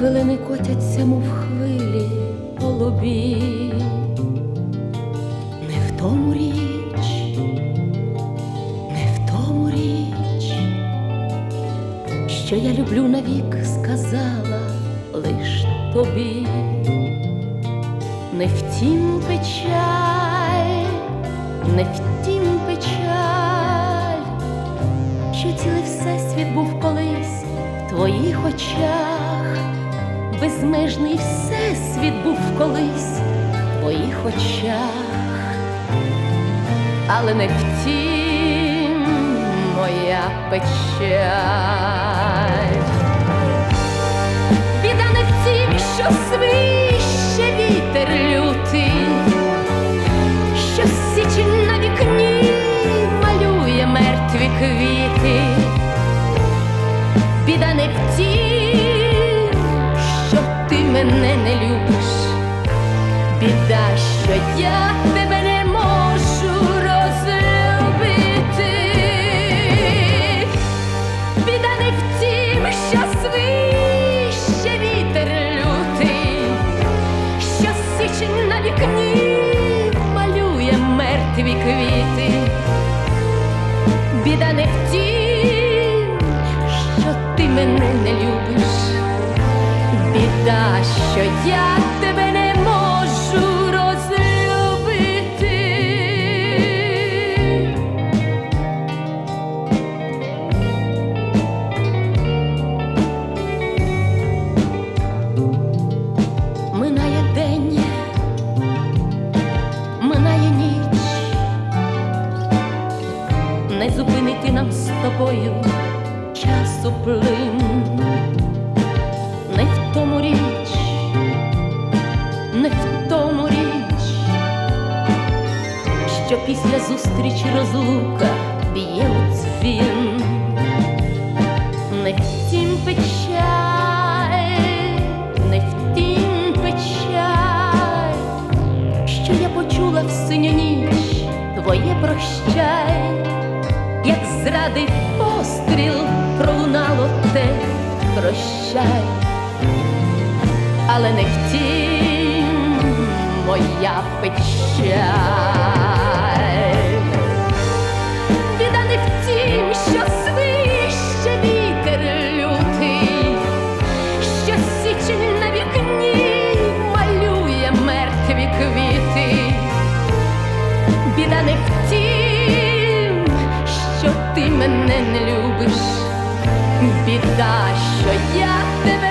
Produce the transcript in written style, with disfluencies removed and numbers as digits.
хвилини котяться, мов хвилі по лобі. Не в тому річ, не в тому річ, що я люблю навік, сказала лиш тобі. Не втім печаль, не втім печаль, що цілий всесвіт був колись в твоїх очах, безмежний всесвіт був колись в твоїх очах, але не втім моя печаль. Біда не в тім, що свище вітер лютий, що січень на вікні малює мертві квіти. Біда не в тім, що ти мене не любиш, біда, що я тебе не можу розлюбити. Біда не в тім, що свище вітер лютий, що січень на вікні малює мертві квіти. Біда не в тім, що ти мене не любиш, біда, що я тебе не можу розлюбити. Минає день, минає ніч, не зупинити нам з тобою часу плин. Не в тому річ, не в тому річ, що після зустрічі розлука б'є у дзвін. Не втім печаль, не втім печаль, що я почула в синю ніч твоє прощай, як зради постріл пролунало те прощай, але не втім моя печаль. Біда не в тім, що свище вітер лютий, що січень на вікні малює мертві квіти. Біда не в тім, що ти мене не любиш, біда, що я тебе